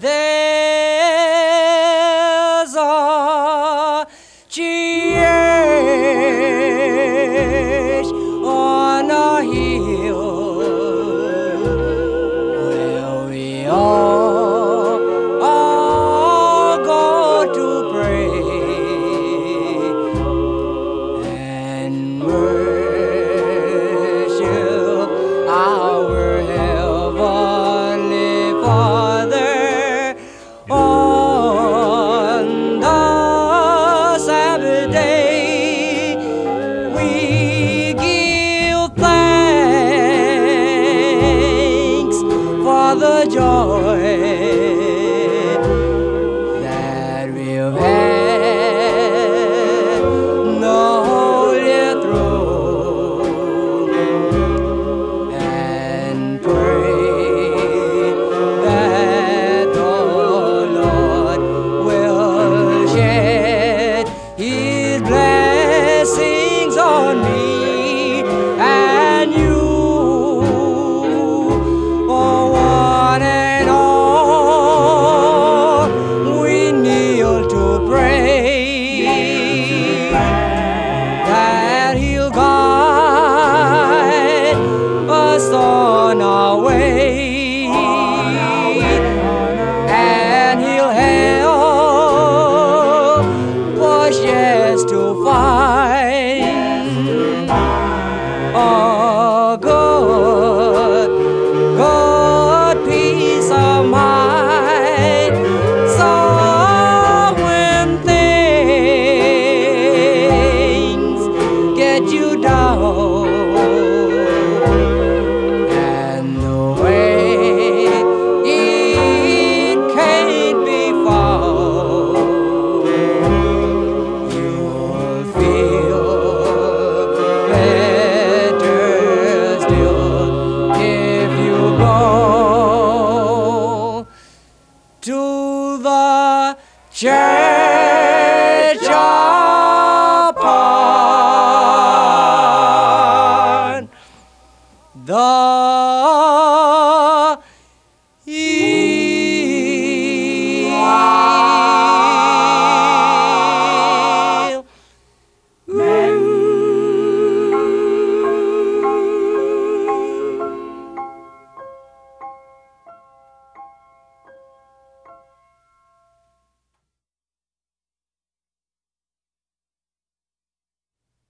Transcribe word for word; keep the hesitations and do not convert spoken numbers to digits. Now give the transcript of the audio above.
There's a church on a hill where we all, all go to pray and worship our Heavenly Father on the Sabbath day. We give thanks for the joy that we've had the Holy throne, and pray that the Lord will shed His blessings on me and you. Oh, one and all, we kneel to pray that He'll guide us on our way, and He'll help us, yes, to find a good, good peace of mind. So when things get you down and the way it can't be found, you'll feel better still if you go to the church upon the